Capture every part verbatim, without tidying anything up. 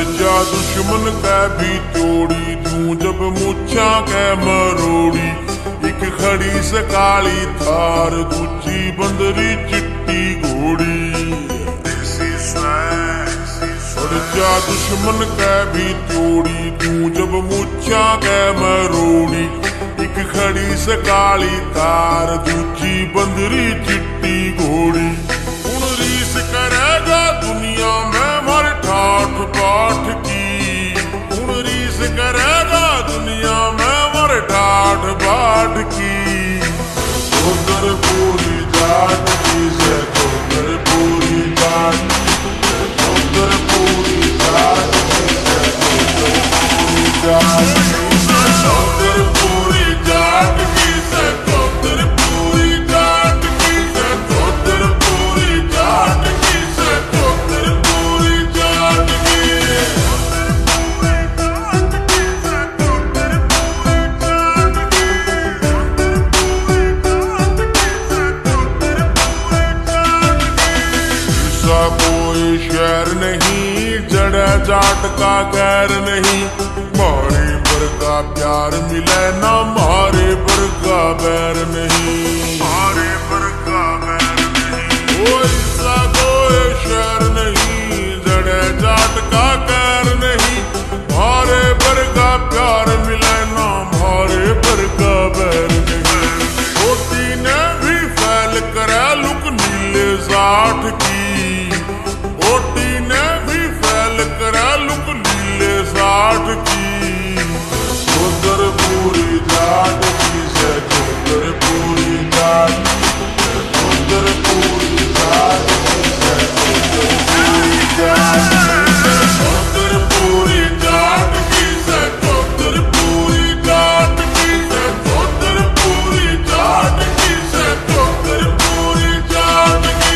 जा दुश्मन कै भी चोड़ी दूं जब मुछा कै मरोड़ी। एक खड़ी से काली थार दूजी बंदरी चिट्टी घोड़ी। जा दुश्मन कै भी चोड़ी दूं जब मुछा कै मरोड़ी। एक खड़ी से काली थार दूजी बंदरी चिट्टी घोड़ी। हुण रीस करेगा दुनिया में मर ठाठ बाट की। हुण रीस करेगा दुनिया में मर ठाठ बाट की। उधर पूरी जाट की से उधर पूरी जाट उधर पूरी जाट की से उधर पूरी जाट उधर पूरी जाट की से उधर पूरी जाट की से उधर पूरी जाट की से उधर पूरी जाट की। कोई शहर नहीं जड़ा जाट का गैर नहीं। मारे पर का प्यार मिले ना मारे पर का बैर नहीं। मारे पर का बैर नहीं। कोई सा कोई शहर नहीं जड़ा जाट का गैर नहीं। मारे पर का प्यार मिले ना मारे पर का बैर नहीं। छोटी ने भी फैल कर लुक नीले जाट की। जाट की उधर पूरी जाट की से उधर पूरी जाट उधर पूरी जाट की से उधर पूरी जाट उधर पूरी जाट की से उधर पूरी जाट की से उधर पूरी जाट की से उधर पूरी जाट की।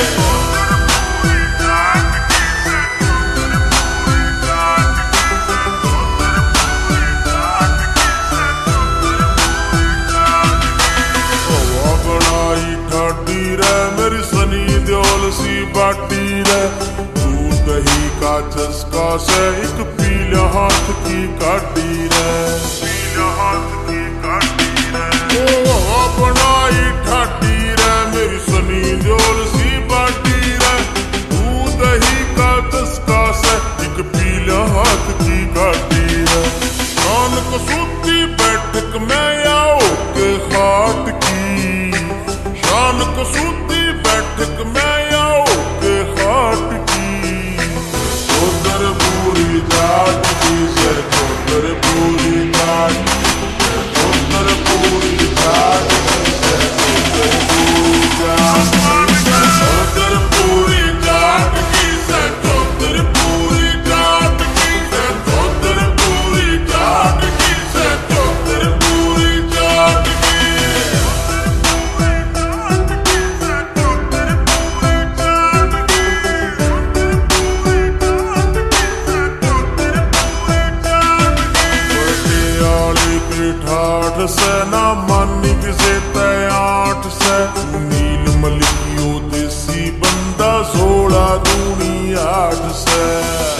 मेरी सनी देओल सी बाटी रे दूध दही का चस्का से एक पीला हाथ की काटी रे। पीला हाथ की काटी रे ओ बनाई ठाटी रे मेरी सनी देओल सी बाटी रे दूध दही का चस्का से एक पीला हाथ की काटी रे। कान कसूती बैठक में आओ के खाट की। शान कसूती बैठक में आओ के खाट की। उधर पूरी जाट की से उधर पूरी जाट उधर पूरी जाट की से उधर पूरी जाट उधर पूरी जाट की से उधर पूरी जाट की से उधर पूरी जाट की से उधर पूरी जाट की। ठाठ से ना मानी किसे तैयाठ से नील मलिकियो देसी बंदा सोलह दूनी आठ से।